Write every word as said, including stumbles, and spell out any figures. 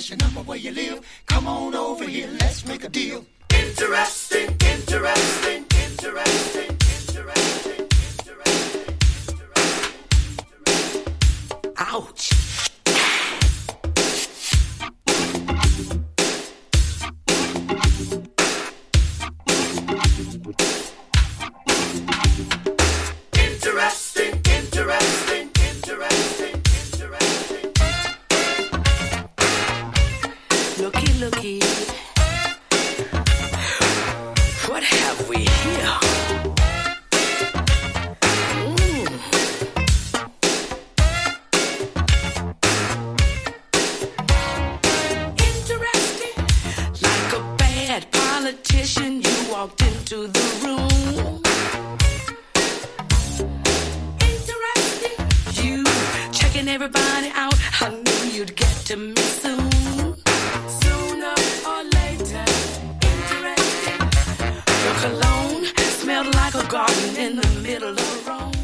what's your number, where you live? Come on over here, let's make a deal. Interesting, interesting, interesting, interesting, interesting, interesting. Ouch. Interesting, interesting, interesting, interesting. Looky, looky. What have we here? Mm. Interesting. Like a bad politician, you walked into the room. Everybody out, I knew you'd get to me soon. Sooner or later, interesting. Your cologne smelled like a garden in the middle of Rome.